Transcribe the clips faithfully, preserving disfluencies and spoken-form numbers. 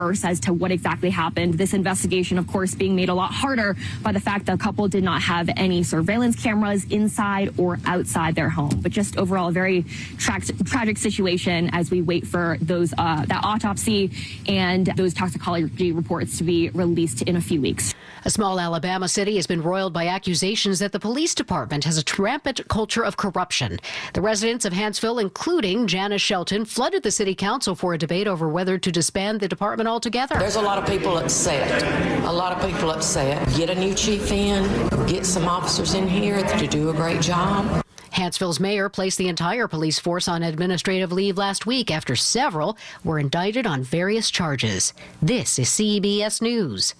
as to what exactly happened. This investigation, of course, being made a lot harder by the fact that the couple did not have any surveillance cameras inside or outside their home. But just overall, a very tra- tragic situation as we wait for those uh, that autopsy and those toxicology reports to be released in a few weeks. A small Alabama city has been roiled by accusations that the police department has a rampant culture of corruption. The residents of Hanceville, including Janice Shelton, flooded the city council for a debate over whether to disband the department altogether. There's a lot of people upset. A lot of people upset. Get a new chief in, get some officers in here to do a great job. Hanceville's mayor placed the entire police force on administrative leave last week after several were indicted on various charges. This is C B S News.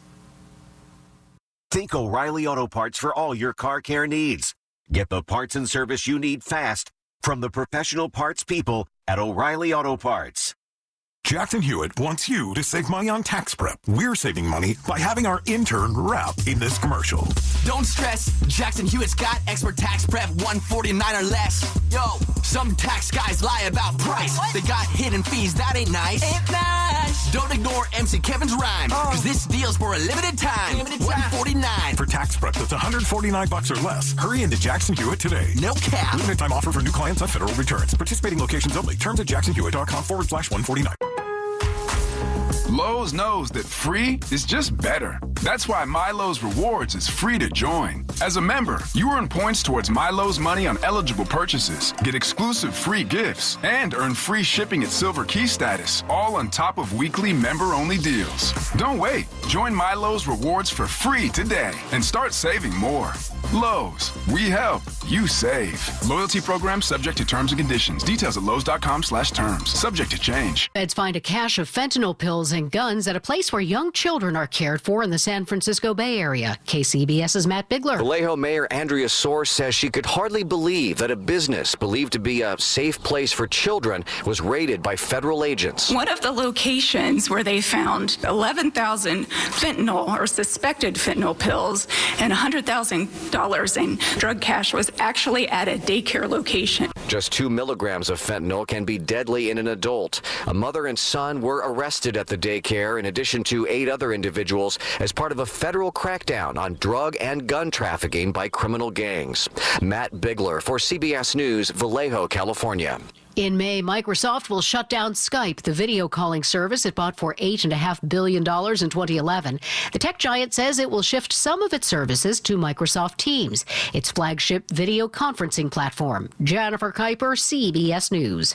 Think O'Reilly Auto Parts for all your car care needs. Get the parts and service you need fast from the professional parts people at O'Reilly Auto Parts. Jackson Hewitt wants you to save money on tax prep. We're saving money by having our intern rap in this commercial. Don't stress, Jackson Hewitt's got expert tax prep one forty-nine or less. Yo, some tax guys lie about price. What? They got hidden fees, that ain't nice. Ain't nice. Don't ignore M C Kevin's rhyme, cause oh. this deal's for a limited time. Limited time. one forty-nine. For tax prep that's one forty-nine bucks or less, hurry into Jackson Hewitt today. No cap. Limited time offer for new clients on federal returns. Participating locations only. Terms at jacksonhewitt.com forward slash 149. Lowe's knows that free is just better. That's why MyLowe's Rewards is free to join. As a member, you earn points towards MyLowe's money on eligible purchases, get exclusive free gifts, and earn free shipping at Silver Key status, all on top of weekly member-only deals. Don't wait. Join MyLowe's Rewards for free today and start saving more. Lowe's, we help, you save. Loyalty program subject to terms and conditions. Details at lowes.com slash terms. Subject to change. Feds find a cache of fentanyl pills and guns at a place where young children are cared for in the San Francisco Bay Area. K C B S's Matt Bigler. Vallejo Mayor Andrea Soares says she could hardly believe that a business believed to be a safe place for children was raided by federal agents. One of the locations where they found eleven thousand fentanyl or suspected fentanyl pills and one hundred thousand dollars in drug cash was actually at a daycare location. Just two milligrams of fentanyl can be deadly in an adult. A mother and son were arrested at the daycare in addition to eight other individuals as part of a federal crackdown on drug and gun trafficking by criminal gangs. Matt Bigler for C B S News, Vallejo, California. In May, Microsoft will shut down Skype, the video calling service it bought for eight point five billion dollars in twenty eleven. The tech giant says it will shift some of its services to Microsoft Teams, its flagship video conferencing platform. Jennifer Kuiper, C B S News.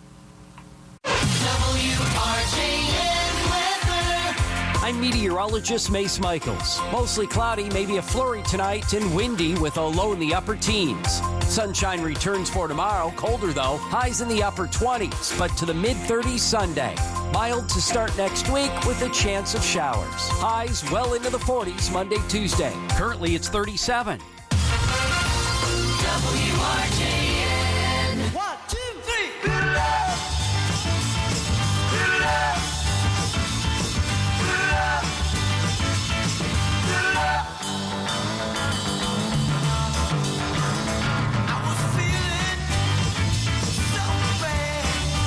I'm meteorologist Mace Michaels. Mostly cloudy, maybe a flurry tonight, and windy with a low in the upper teens. Sunshine returns for tomorrow, colder though, highs in the upper twenties, but to the mid thirties Sunday. Mild to start next week with a chance of showers. Highs well into the forties Monday, Tuesday. Currently it's thirty-seven. W R J N. One, two, three. Good love. Good love. Good love. Good love. I was feeling so bad.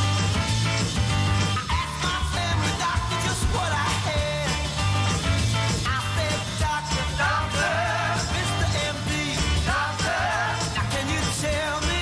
I asked my family doctor just what I had. I said, doctor, doctor, Mister M D, doctor, now can you tell me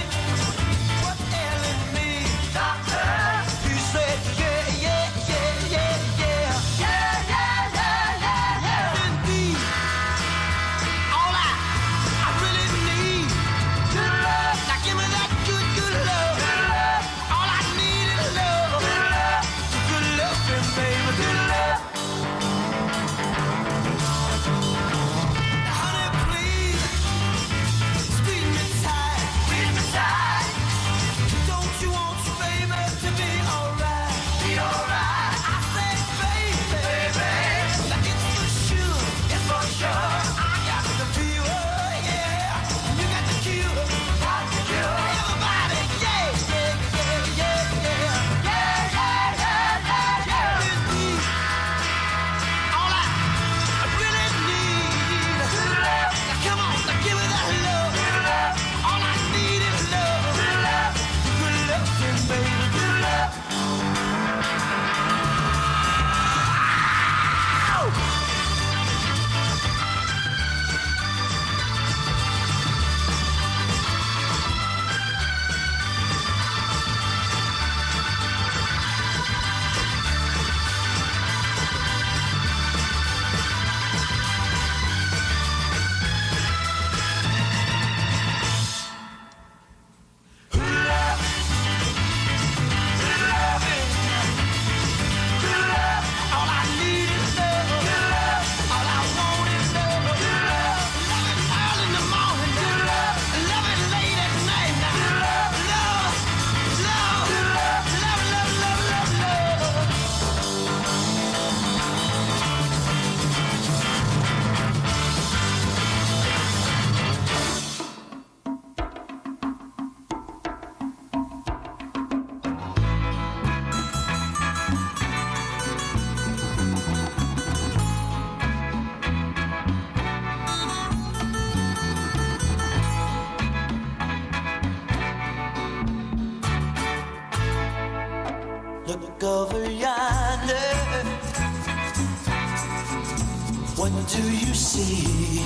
What do you see?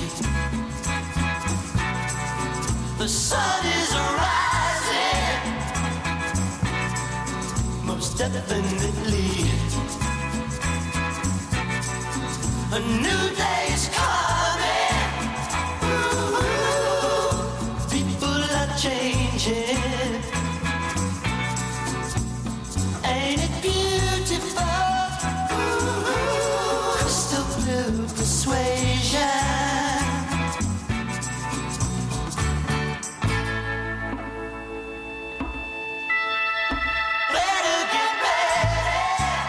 The sun is rising, most definitely. A new day is coming. Ooh, people are changing. Ain't it beautiful? Ooh, crystal blue persuasion. Better get ready.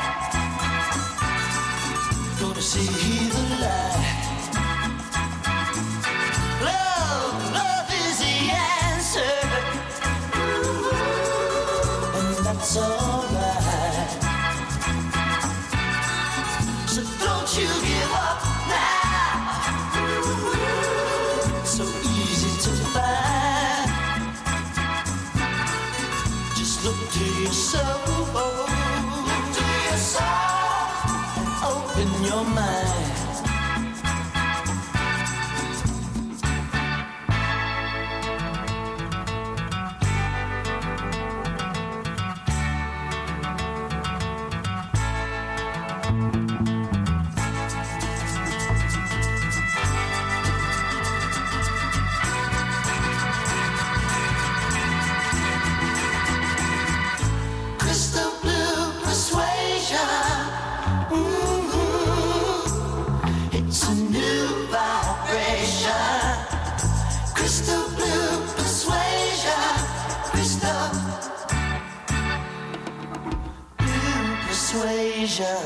Gonna see the light. Love, love is the answer. And that's alright. So don't you give up now. So easy to find. Just look to your soul. Look to your soul. And open your mind. Crystal blue persuasion. Mm-hmm. It's a new vibration. Crystal blue persuasion. Crystal blue persuasion.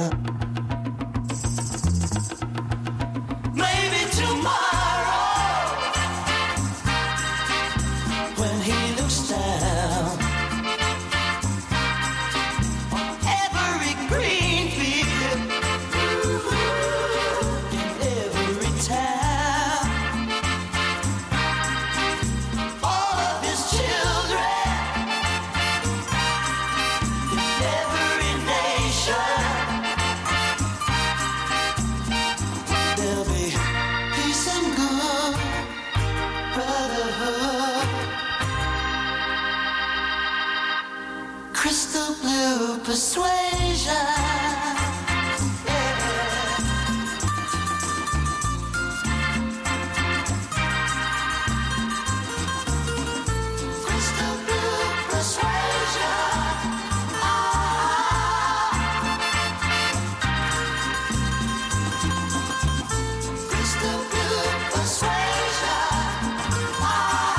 Maybe tomorrow, when he looks down on every green field, in every town, all of his children, in every nation, there'll be peace and good brotherhood. Crystal blue persuasion. Yeah. Crystal blue persuasion. Ah. Crystal blue persuasion. Ah.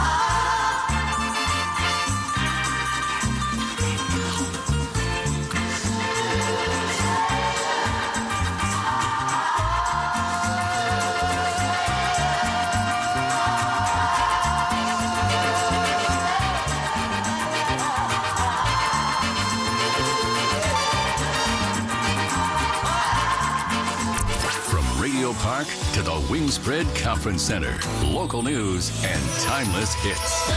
From Radio Park to the Wingspread Conference Center, local news and timeless hits.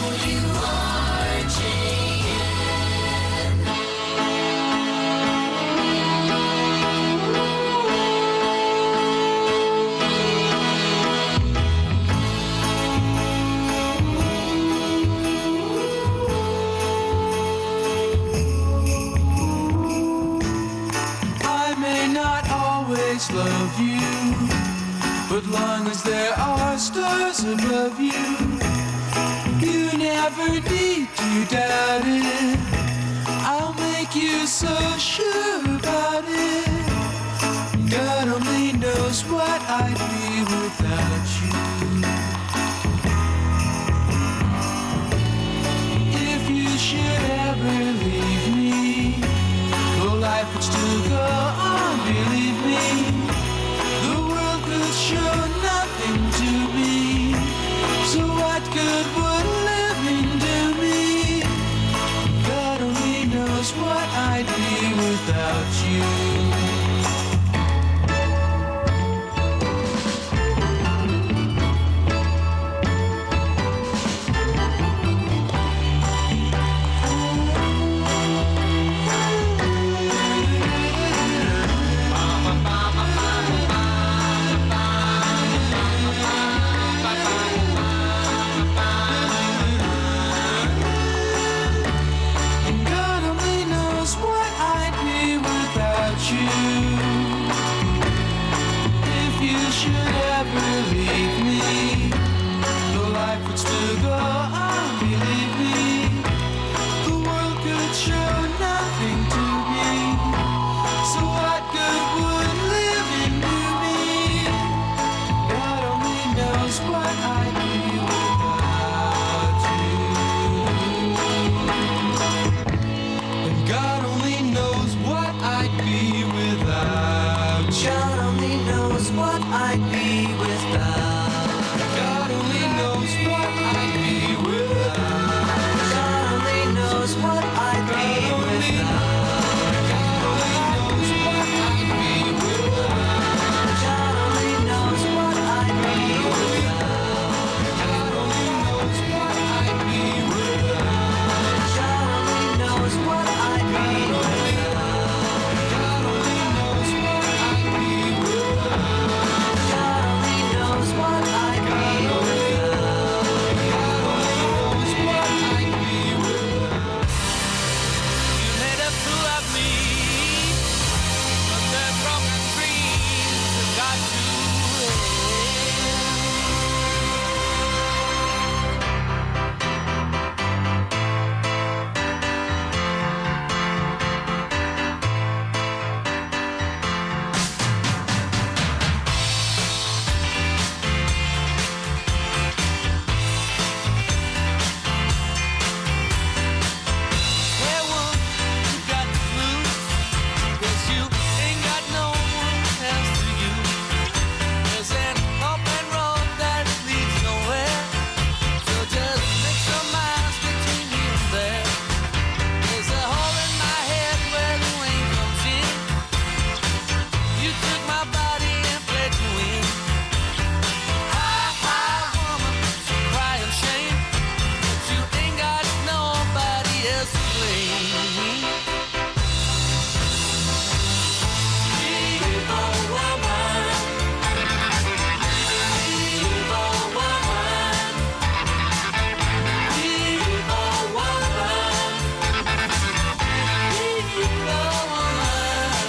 I may not always love you, but long as there are stars above you, you never need to doubt it. I'll make you so sure about it. God only knows what I'd be without you. If you should ever leave me, though life would still go on, believe me, the world could show nothing to me. So what good would living do me? God only knows what I'd be without you. God only knows what I'd be without. God only knows what I'd be without. God only knows what I'd be without. God only knows what I'd be without. God only knows what I'd be without. God only knows what I'd be without. God only knows what I'd be without. God only knows what I'd be without. God only knows what I'd be without. God only knows what I'd be without. You made a fool of me, but the broken dreams have got to end. Hey, one, you got the blues, 'cause you ain't got no one else to use. There's an open road that leads nowhere, so just make some miles between here and there. There's a hole in my head where the rain comes in. You took my body and played to win. Hi, hi, woman, so cry and shame, but you ain't got nobody else to blame. Evil woman, evil woman, evil woman, evil woman.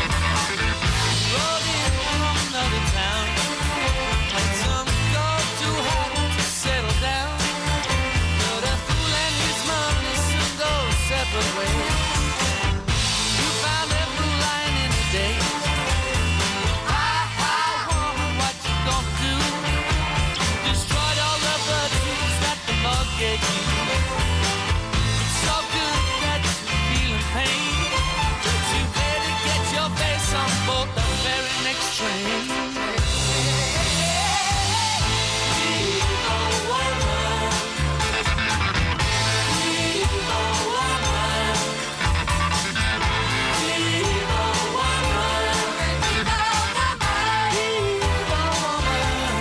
Rode in from another town, had some gold too hot to settle down. But a fool and his money soon go separate ways. You found that blue line in the day. Hi, hi, woman, what you gonna do? Destroyed all the virtues that the mug gave you. It's so good that you're feeling pain, but you better get your face on board the very next train. Evil woman, evil woman, evil woman, evil woman.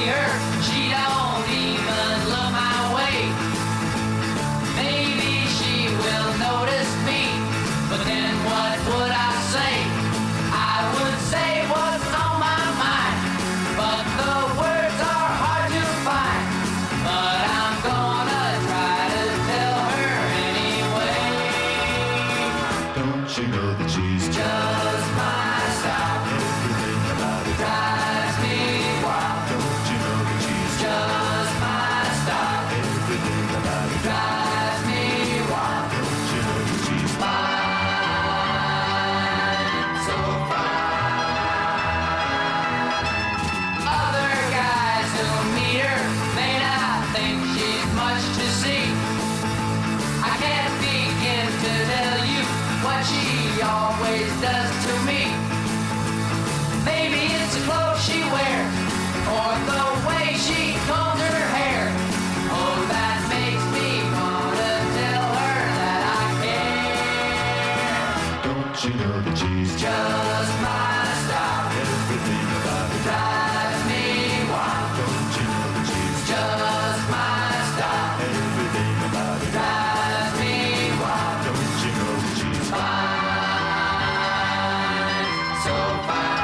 see her, she don't even look my way. Maybe she will notice me, but then what would I say? I would say what's on my mind, but the words are hard to find. But I'm gonna try to tell her anyway. Don't you know that she's just my style? Everything about it drives me wild. Don't you know that she's just my style? Everything about it drives me wild. Don't you know that she's fine, so fine. Other guys who meet her may not think she's much to see. I can't begin to tell you what she always does to me. Maybe it's the clothes she wears, or the way she combs her hair. Oh, that makes me wanna tell her that I care. Don't you know that she's just my style? Everything about it drives me wild. Don't you know that she's just my style? Everything about it drives me wild. Don't you know that she's fine, so fine.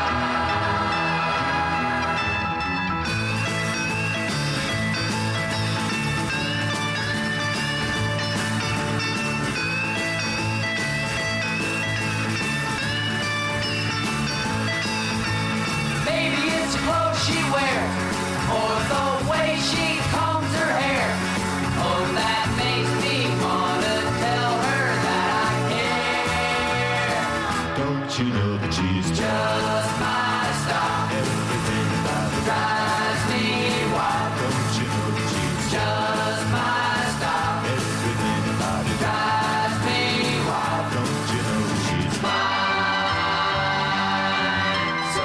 Maybe it's the clothes she wears, or the way she combs her hair. Oh, that makes me wanna tell her that I care. Don't you know that she's just my style? Everything about it drives me wild. Don't you know that she's just my style? Everything about it drives me wild. Don't you know that she's fine, so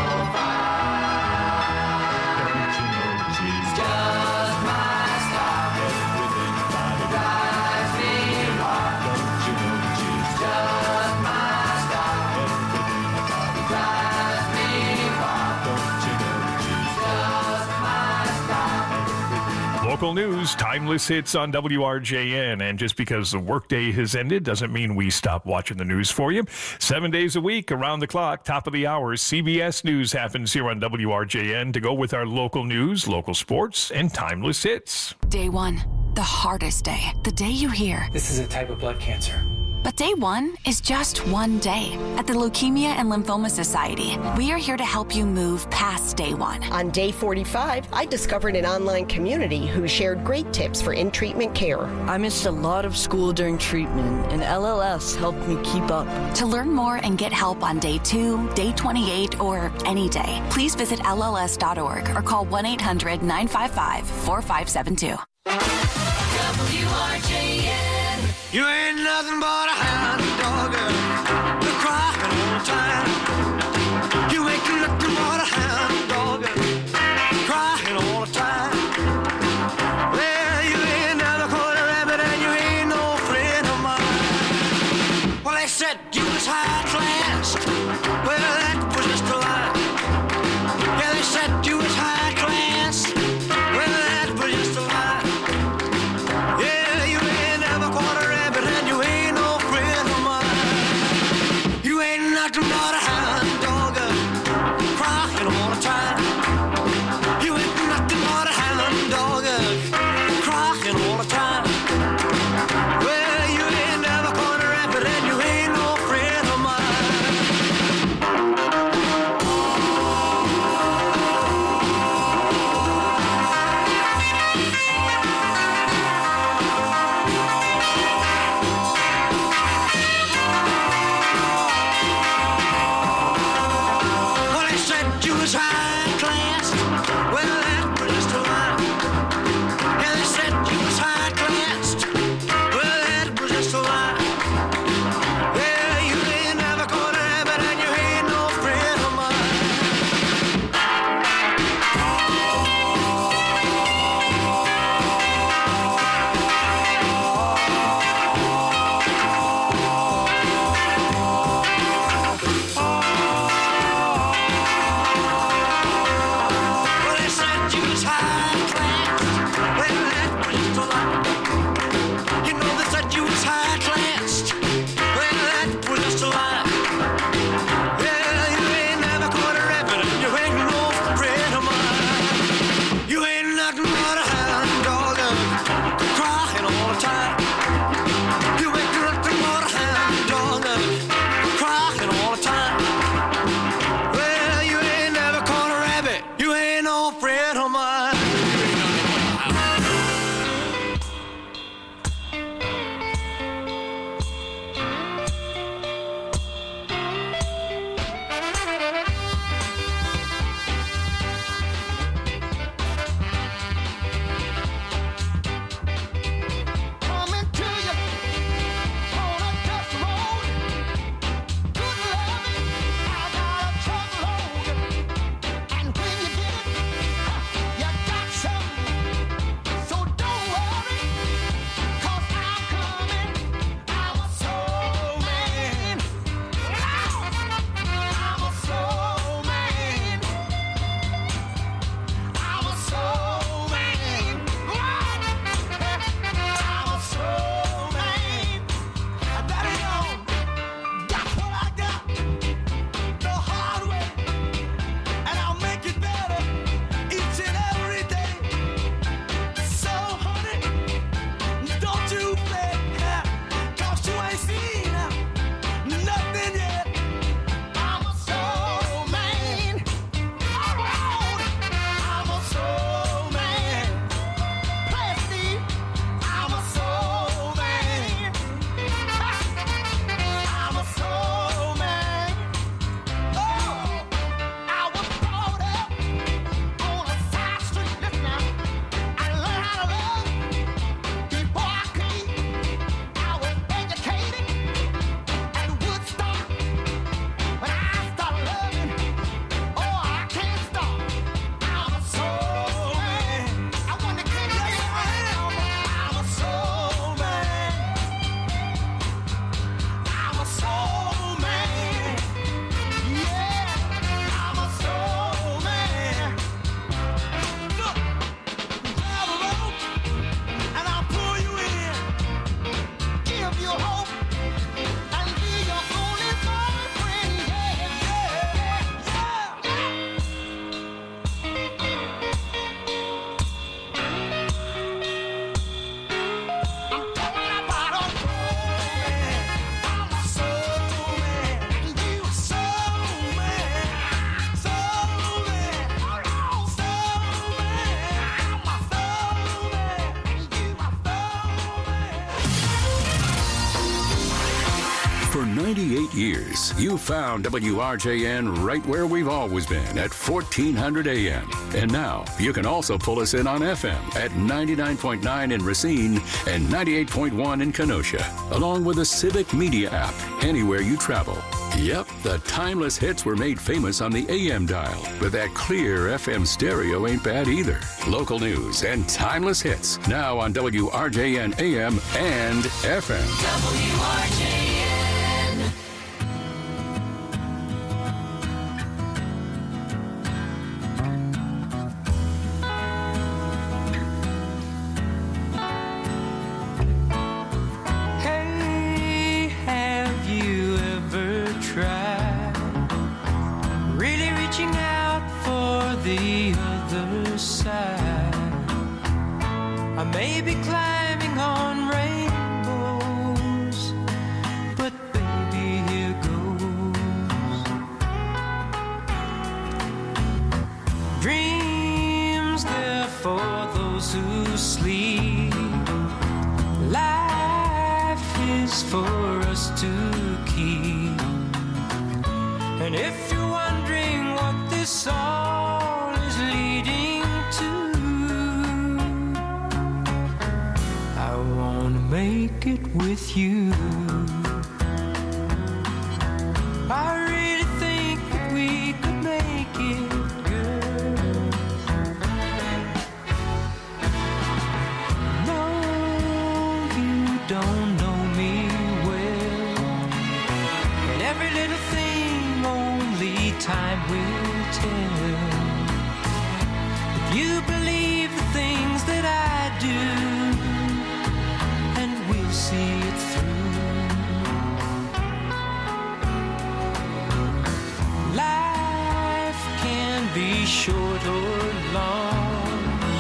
fine. Don't you know that she's just my style? Everything about it drives me wild. Don't you know that she's just my style? Everything about it drives me wild. Don't you know that she's just my style? Local news, timeless hits on W R J N. And just because the workday has ended doesn't mean we stop watching the news for you. Seven days a week, around the clock, top of the hour, C B S News happens here on W R J N to go with our local news, local sports, and timeless hits. Day one, the hardest day. The day you hear, this is a type of blood cancer. But day one is just one day. At the Leukemia and Lymphoma Society, we are here to help you move past day one. On day forty-five, I discovered an online community who shared great tips for in-treatment care. I missed a lot of school during treatment, and L L S helped me keep up. To learn more and get help on day two, day twenty-eight, or any day, please visit L L S dot org or call one eight hundred nine five five four five seven two. W R J N. You ain't nothing but a hound dog, girl. You're crying all the time. You ain't nothing but a hound dog, girl. Crying all the time. Well, you ain't never caught a rabbit and you ain't no friend of mine. Well, they said you was high class. Well, that was just a lie. Yeah, they said you was high class. Well, that was just a lie. Yeah, you ain't never caught a rabbit and you ain't no friend. ninety-eight years, you found W R J N right where we've always been at fourteen hundred A M. And now you can also pull us in on F M at ninety-nine point nine in Racine and ninety-eight point one in Kenosha, along with the Civic Media app anywhere you travel. Yep, the timeless hits were made famous on the A M dial, but that clear F M stereo ain't bad either. Local news and timeless hits now on W R J N A M and F M. W R J N. Hey, have you ever tried really reaching out for the other side? I may be climbing on rainbows, but baby, here goes. Dreams, they're for those who sleep. Life is for us to keep. And if you're wondering what this all is leading to, I wanna make it with you. I really think that we could make it, girl. No, you don't know me well, and every little thing only time will tell. If you believe the things that I do, and we'll see it through. Life can be short or long.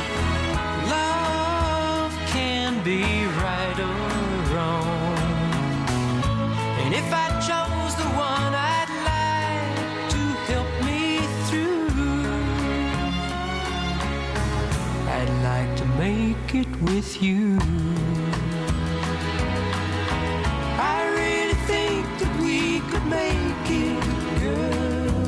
Love can be right or wrong. And if I chose the one I'd like to help me through, I'd like to make it with you. I really think that we could make it, girl.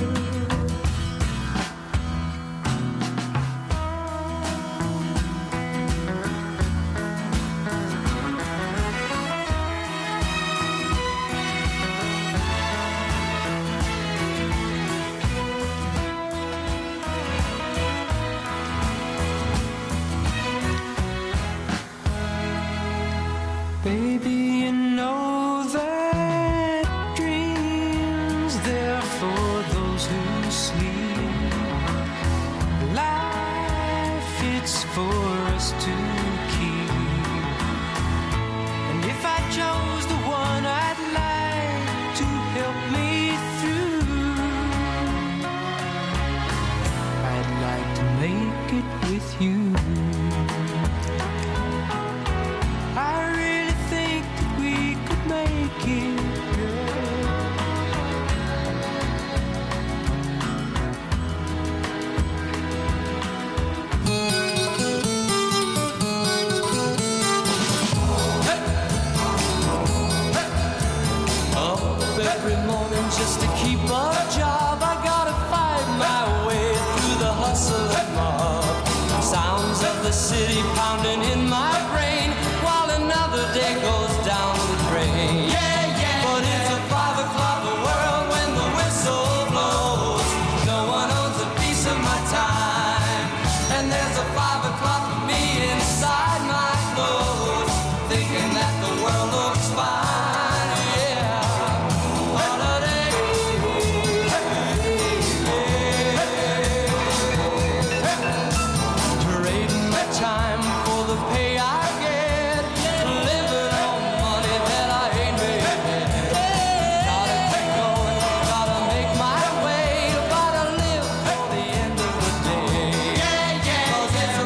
Baby, you know that dreams, they're for those who sleep. Life, it's for us to keep. And if I chose the one I'd like to help me through, I'd like to make it with you. I really think that we could make it, Up every morning just to keep a job, I gotta fight my way through the hustle and mob. Sounds of the city pounding in my brain, while another day goes down the drain. Yeah, yeah. But it's a five o'clock world when the whistle blows. No one owns a piece of my time, and there's a five o'clock for me inside my clothes, thinking that the world looks fine. Yeah, what a day. Trading my time for the pay I get, living on money that I ain't made. Gotta keep going, gotta make my way, gotta live at the end of the day. 'Cause it's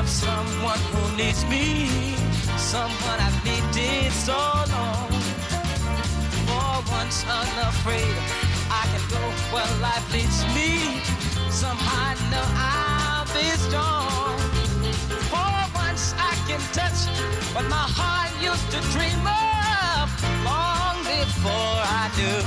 someone who needs me, someone I've needed so long. For once unafraid, I can go where life leads me. Somehow I know I'll be strong. For once I can touch what my heart used to dream of long before I knew.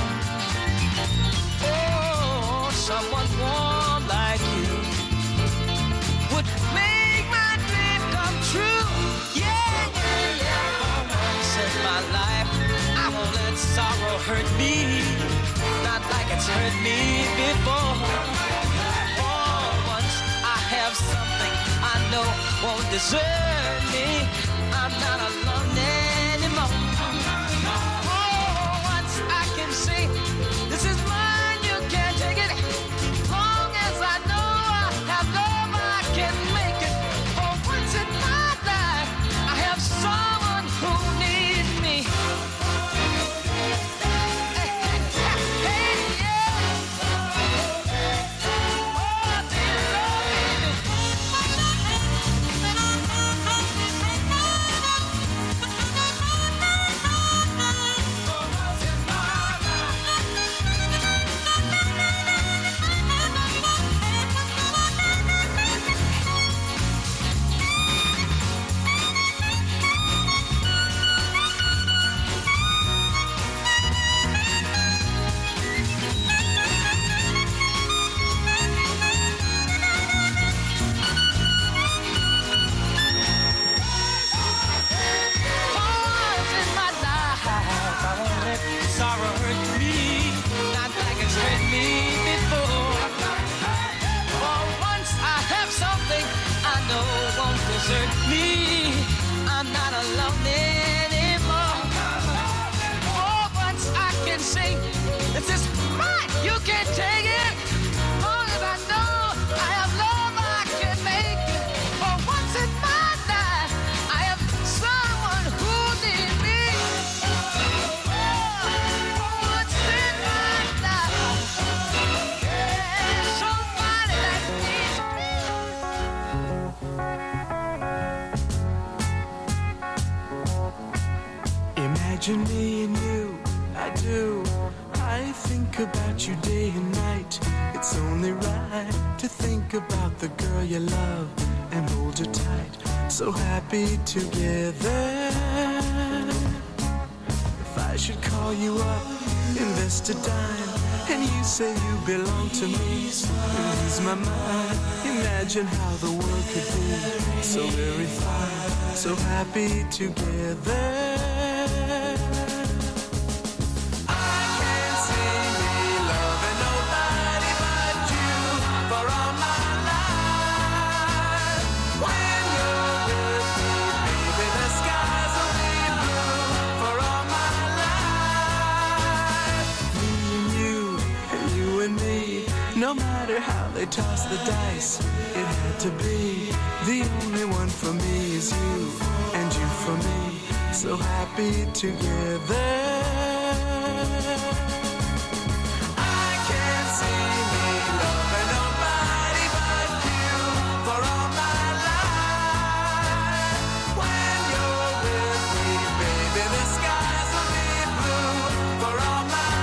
Oh, someone warm like you would make my dream come true. Yeah, yeah, yeah. For once in my life, I won't let sorrow hurt me, not like it's hurt me before. For once I have something I know won't desert me. I'm not alone anymore. For once I can say, this is mine, you can't take it. Long as I know I have love, I can make it. For once in my life, I have someone who needs me. Me, I'm not alone anymore. For once I can say, this is mine, you can't take it. Long as I know I have love, I can make it. For once in my life, I have someone who needs me. For once in my life, yeah, somebody that needs me. Imagine me and you, I do. I think about you day and night. It's only right to think about the girl you love and hold her tight. So happy together. If I should call you up, invest a dime, and you say you belong to me, lose my mind. Imagine how the world could be so very fine, so happy together. No matter how they toss the dice, it had to be. The only one for me is you, and you for me, so happy together. I can't see me loving nobody but you for all my life. When you're with me, baby, the skies will be blue for all my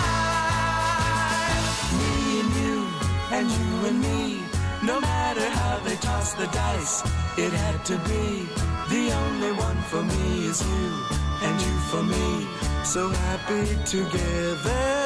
life. Me and you, and you and me, no matter how they toss the dice, it had to be. The only one for me is you, and you for me, so happy together.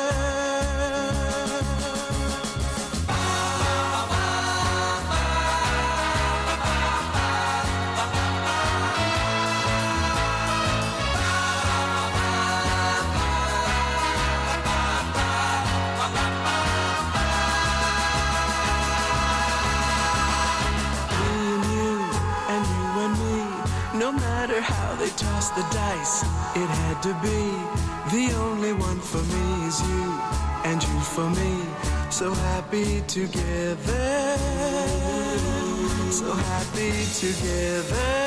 No matter how they toss the dice, it had to be. The only one for me is you, and you for me, so happy together. So happy together.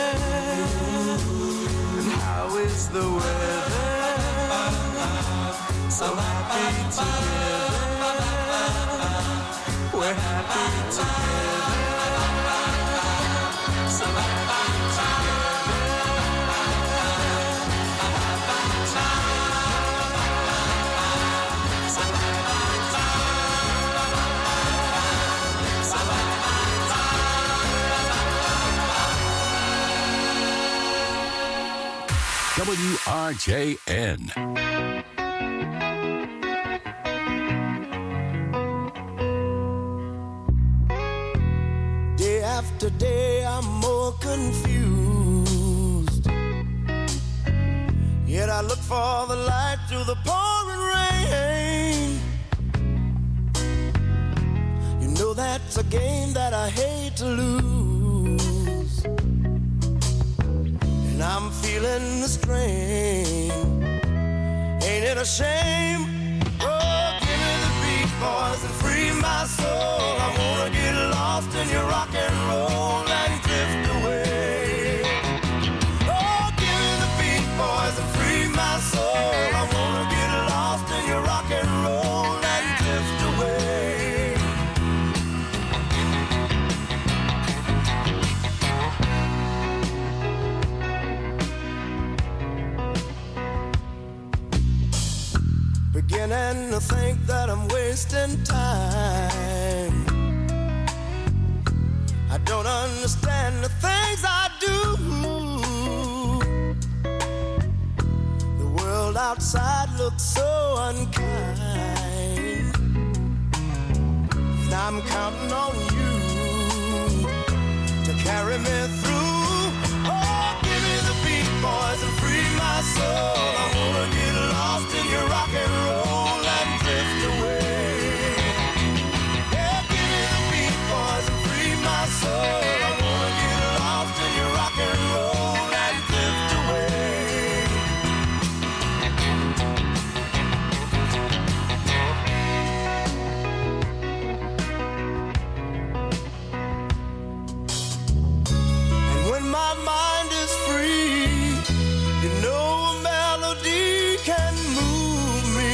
And how is the weather? So happy together. We're happy together. So W R J N. Day after day, I'm more confused. Yet I look for the light through the pouring rain. You know that's a game that I hate to lose. And I'm feeling the strain. Ain't it a shame? Oh, give me the beat, boys, and free my soul. I wanna get lost in your rock and roll and drift away. Oh, give me the beat, boys, and free my soul. I wanna get lost in your rock and roll and drift away. Beginning to think that I'm wasting time. I don't understand the things I do. The world outside looks so unkind. And I'm counting on you to carry me through. Oh, give me the beat, boys, and free my soul. I wanna get lost in your rock and roll and drift away. Yeah, give me the beat, boys, and free my soul. I wanna get lost in your rock and roll and drift away. And when my mind is free, you know a melody can move me.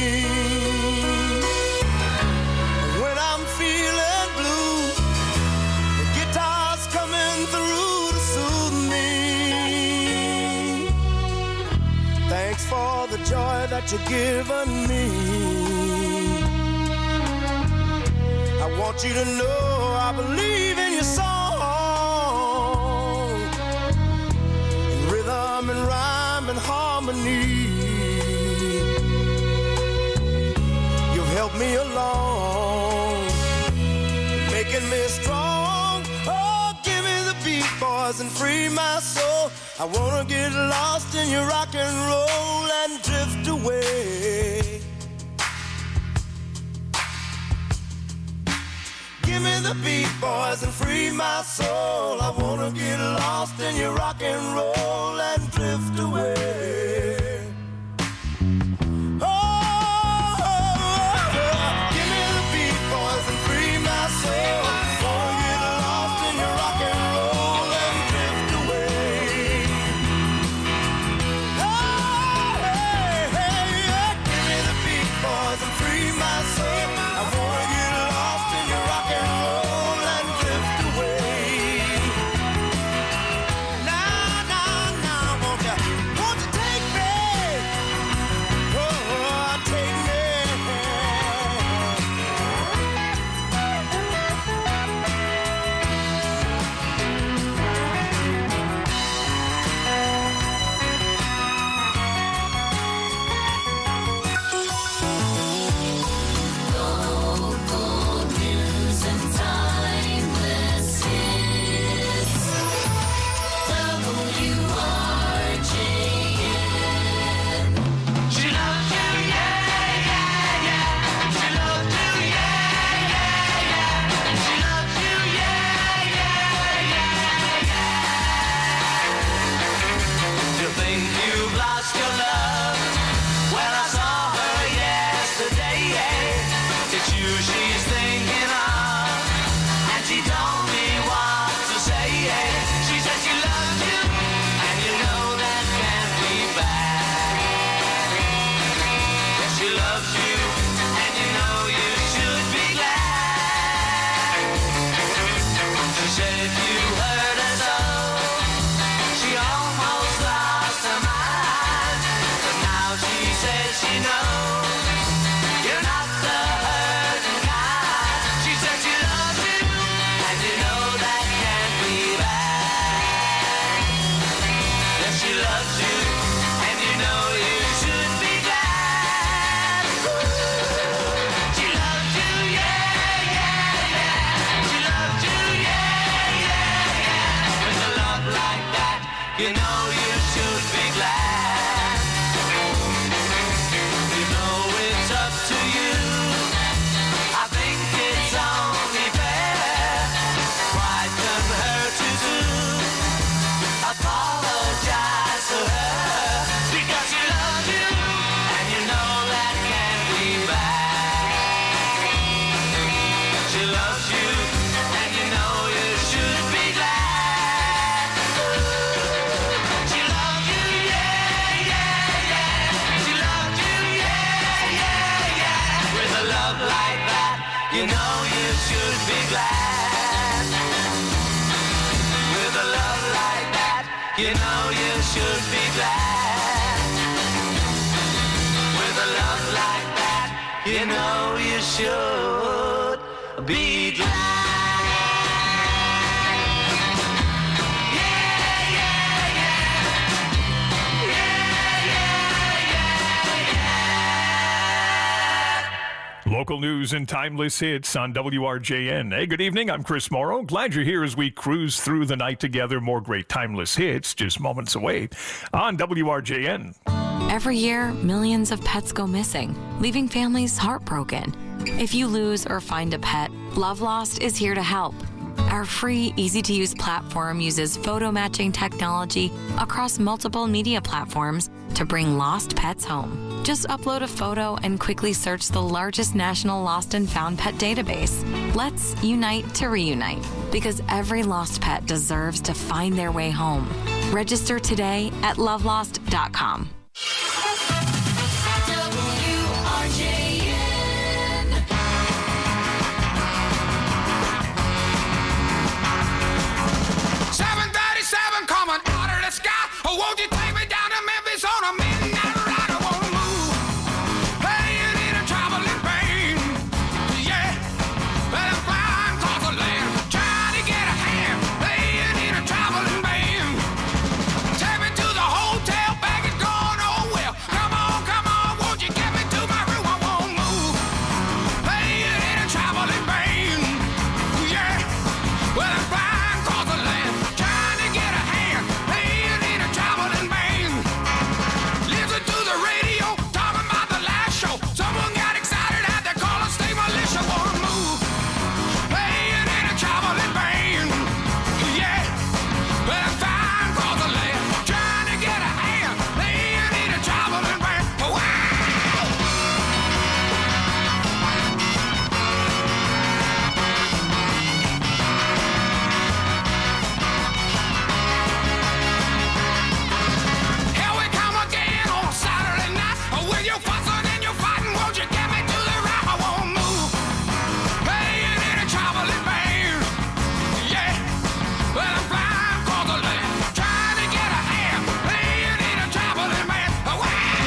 When I'm feeling blue, the guitar's coming through to soothe me. Thanks for the joy that you've given me. I want you to know I believe in your song. In rhythm and rhyme and harmony. You've helped me along, making me strong. Oh, give me the beat, boys, and free my soul. I wanna get lost in your rock and roll and drift away. Give me the beat, boys, and free my soul. I wanna get lost in your rock and roll and drift away. Oh, give me the beat, boys, and free my soul. Wanna get lost in your rock and roll and drift away. Oh, hey, hey, yeah. Give me the beat, boys, and free my soul. I wanna get lost in your rock and roll and drift away. Now, now, now, won't you, won't you take me? Oh, take me. Local news and timeless hits. W R J N. She loves you, yeah, yeah, yeah. She loves you, yeah, yeah, yeah. She loves you, yeah, yeah, yeah, yeah. You think you've lost your love? Well, I saw her yesterday, yeah. It's you she's thinking of, and she told me what to say, yeah. She said she loves you, and you know that can't be bad. Yes, she loves you, and you know you should be glad. She said you hurt her so, she almost lost her mind. But now she says she knows you're not the hurting kind. love like that, you know you should be glad. With a love like that, you know you should be glad. With a love like that, you know you should be glad. Local news and timeless hits on W R J N. Hey, good evening. I'm Chris Morrow. Glad you're here as we cruise through the night together. More great timeless hits just moments away on W R J N. Every year, millions of pets go missing, leaving families heartbroken. If you lose or find a pet, Love Lost is here to help. Our free, easy-to-use platform uses photo matching technology across multiple media platforms to bring lost pets home. Just upload a photo and quickly search the largest national lost and found pet database. Let's unite to reunite, because every lost pet deserves to find their way home. Register today at love lost dot com. seven thirty-seven coming out of the sky. Oh, won't you take me down to Memphis on a midnight ride? I wanna move, playing in a traveling pain. Yeah, but I'm flying across the land, trying to get a hand, playing in a traveling band. Take me to the hotel, baggage going oh well. Come on, come on, won't you get me to my room? I won't move, playing in a traveling band. Yeah, well I'm flying across the land, trying to get a hand, playing in a traveling band. Listen to the radio, talking about the last show. Someone got excited, had to call a state militia. Wanna move, playing in a traveling band. Yeah, but I'm flying across the land, trying to get a hand, playing in a traveling band. Wow! Here we come again on Saturday night. With your fussing and your fighting, won't you get me to the right? I won't move, playing in a traveling band. Yeah, well I'm flying across the land, trying to get a hand, playing in a traveling band. Wow!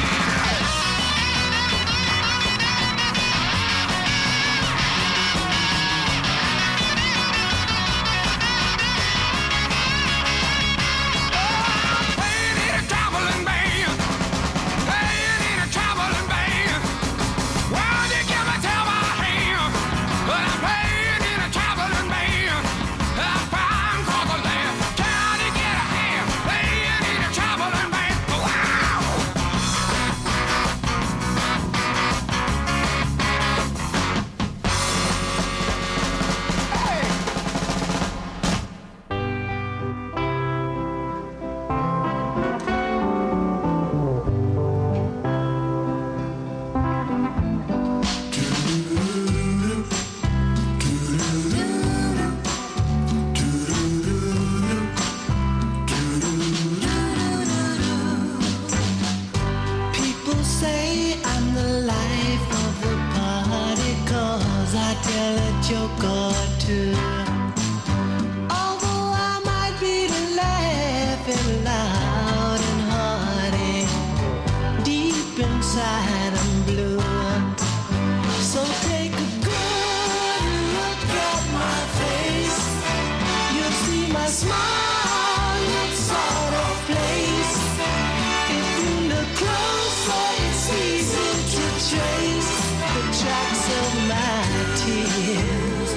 Playing in a traveling band, playing in a traveling band. Why'd you give me tell my hand? But I'm playing in a traveling band. I'm flying across the land, trying to get a hand, playing in a traveling band. Wow! People say I'm the life of the party, 'cause I tell a joke or two. Although I might be laughing loud and hearty, deep inside I'm blue. So take a good look at my face. You'll see my smile looks sort of place. If you look closer, it's easy to trace the tracks of my tears.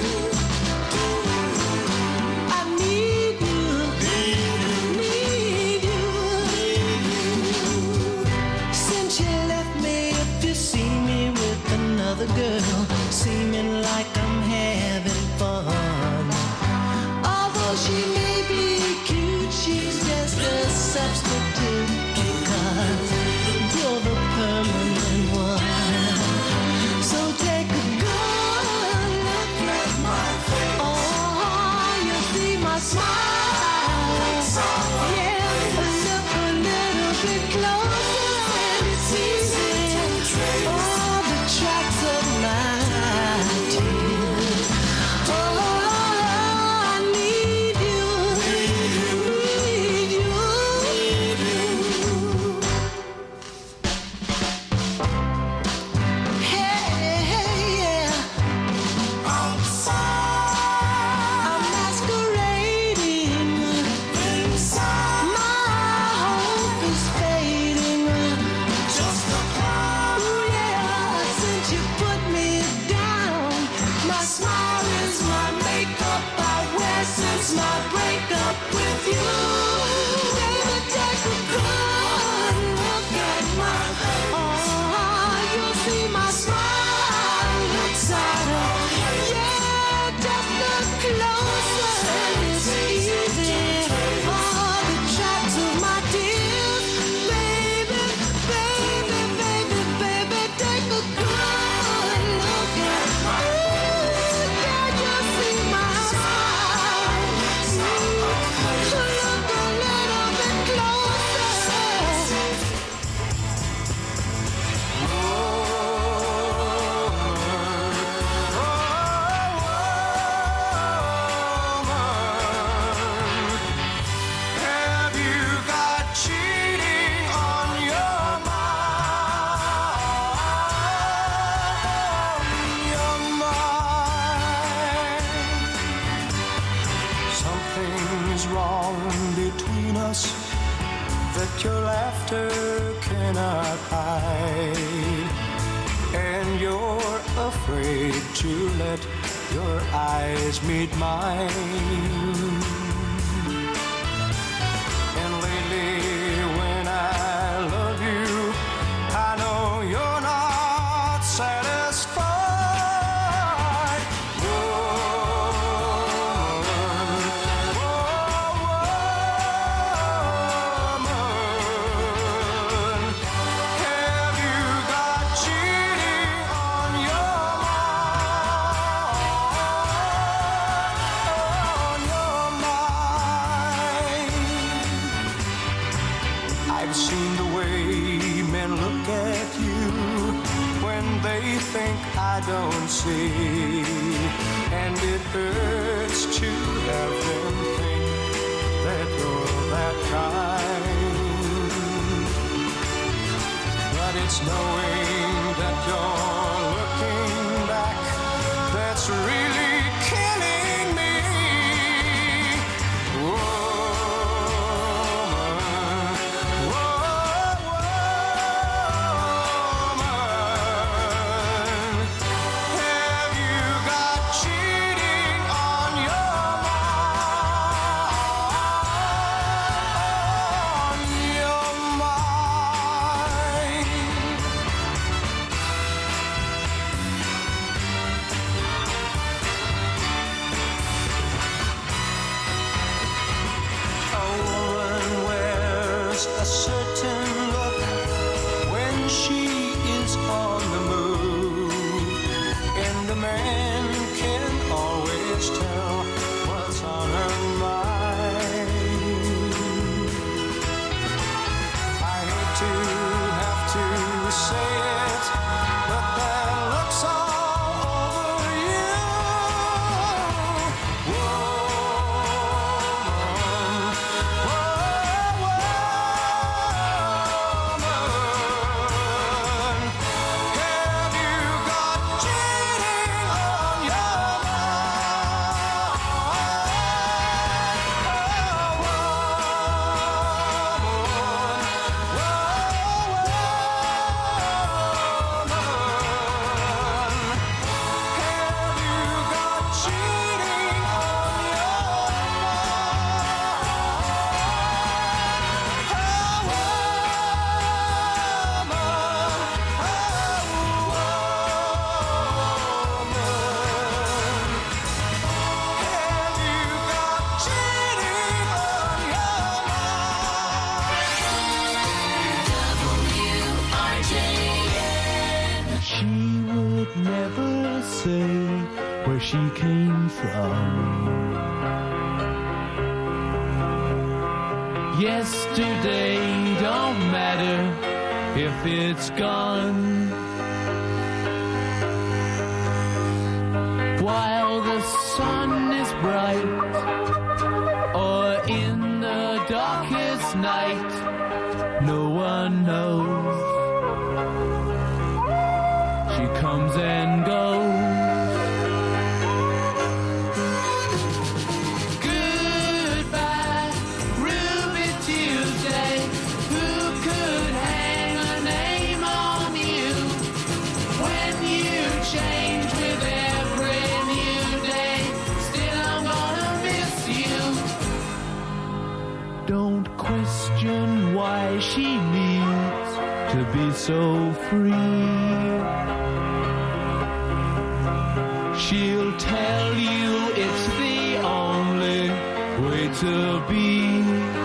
I need you, need you. Since you left me, if you see me with another girl, seeming like I'm having fun. Although she may be cute, she's just a substitute, because you're the permanent one. So take a good look at my face. Oh, you see my smile. Yeah, look a little bit closer and it's easy. Oh, the tracks of my that your laughter cannot hide, and you're afraid to let your eyes meet mine. And lately when I love you, I know you're not satisfied. I don't see, and it hurts to have them think that you're that kind. But it's knowing that you're looking back that's really killing me. A certain look when she is on the move, and the man can always tell what's on her mind. I hate to have to say it, but that looks all over you. Where she came from. Yesterday don't matter if it's gone. While the sun is bright, or in the darkest night, no one knows. She comes and goes. Why she needs to be so free. She'll tell you it's the only way to be.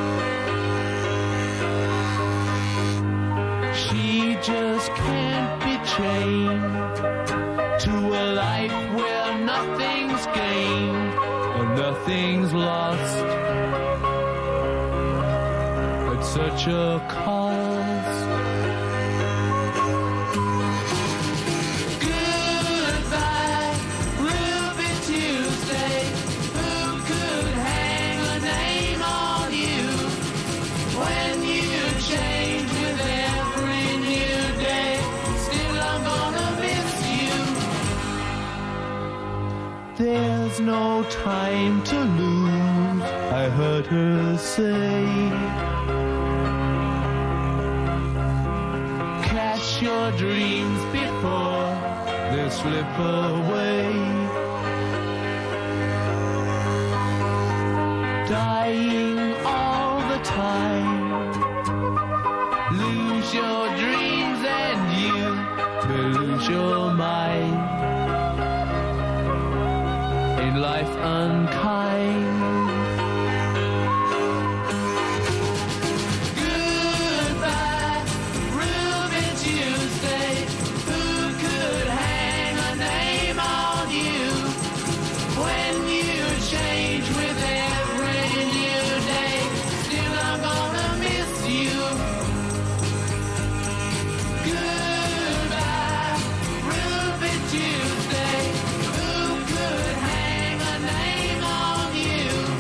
She just can't be chained to a life where nothing's gained and nothing's lost. Such a cost. Goodbye, Ruby Tuesday. Who could hang a name on you when you change with every new day? Still, I'm gonna miss you. There's no time to lose, I heard her say. chase your dreams before they slip away. Dying all the time. Lose your dreams and you will lose your mind. Ain't life unkind? Goodbye, Ruby Tuesday. Who could hang a name on you when you change with every new day? Still, I'm gonna miss you. Goodbye, Ruby Tuesday. Who could hang a name on you?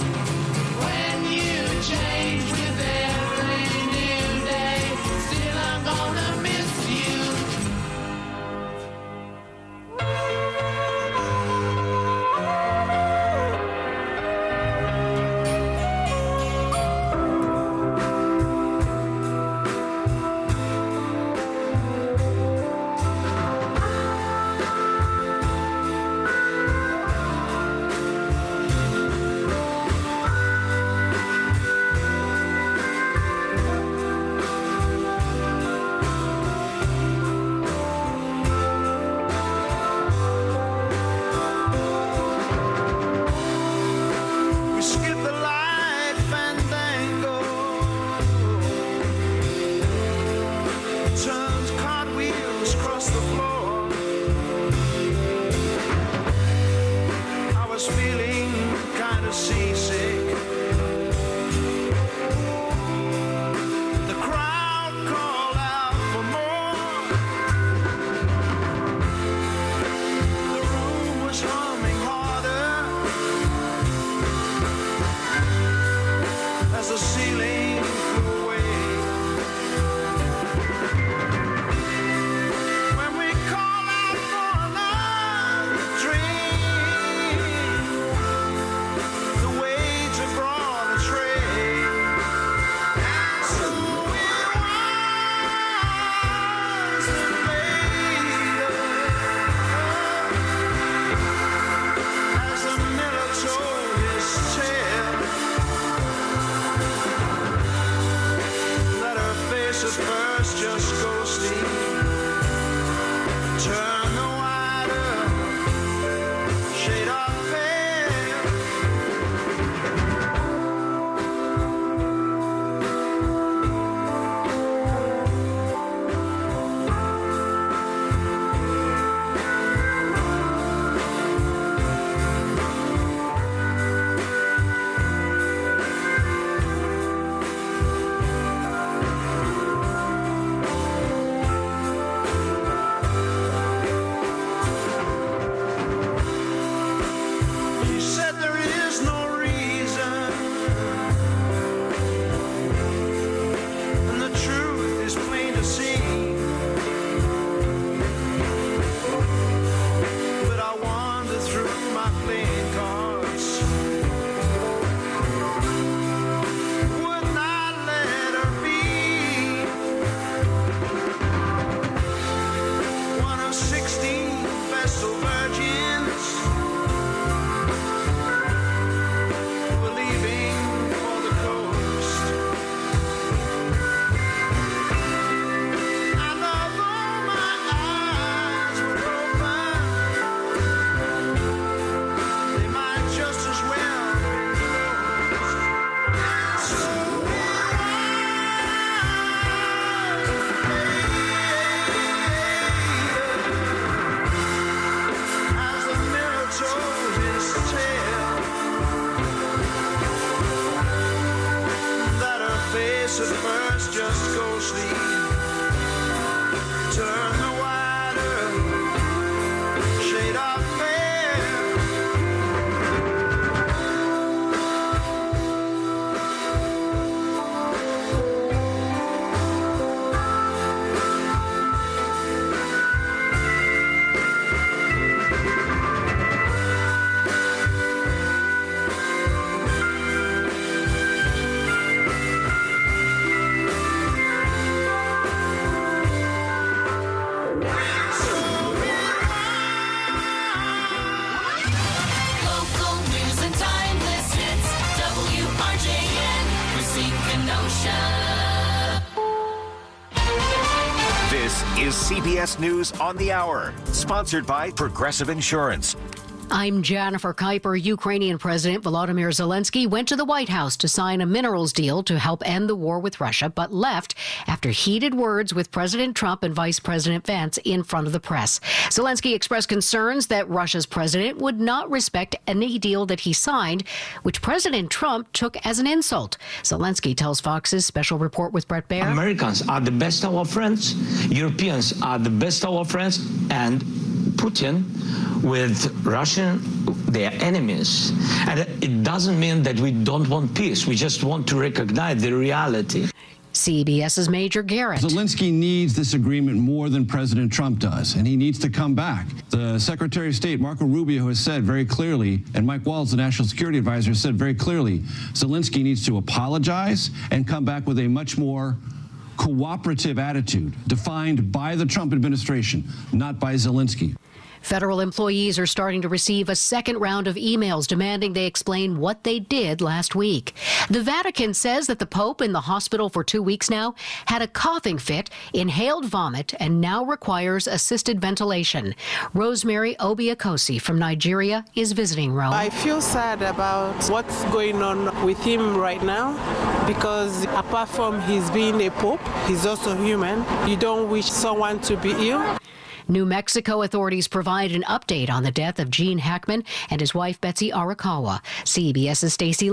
C B S News on the Hour, sponsored by Progressive Insurance. I'm Jennifer Kuiper. Ukrainian President Volodymyr Zelensky went to the White House to sign a minerals deal to help end the war with Russia, but left after heated words with President Trump and Vice President Vance in front of the press. Zelensky expressed concerns that Russia's president would not respect any deal that he signed, which President Trump took as an insult. Zelensky tells Fox's special report with Brett Baer. Americans are the best of our friends. Europeans are the best of our friends. And Putin with Russian, they're enemies. And it doesn't mean that we don't want peace. We just want to recognize the reality. CBS's Major Garrett. Zelensky needs this agreement more than President Trump does, and he needs to come back. The Secretary of State, Marco Rubio, has said very clearly, and Mike Waltz, the National Security Advisor, has said very clearly, Zelensky needs to apologize and come back with a much more cooperative attitude defined by the Trump administration, not by Zelensky. Federal employees are starting to receive a second round of emails demanding they explain what they did last week. The Vatican says that the Pope, in the hospital for two weeks now, had a coughing fit, inhaled vomit, and now requires assisted ventilation. Rosemary Obiakosi from Nigeria is visiting Rome. I feel sad about what's going on with him right now because apart from his being a Pope, he's also human. You don't wish someone to be ill. New Mexico authorities provide an update on the death of Gene Hackman and his wife, Betsy Arakawa. CBS's Stacey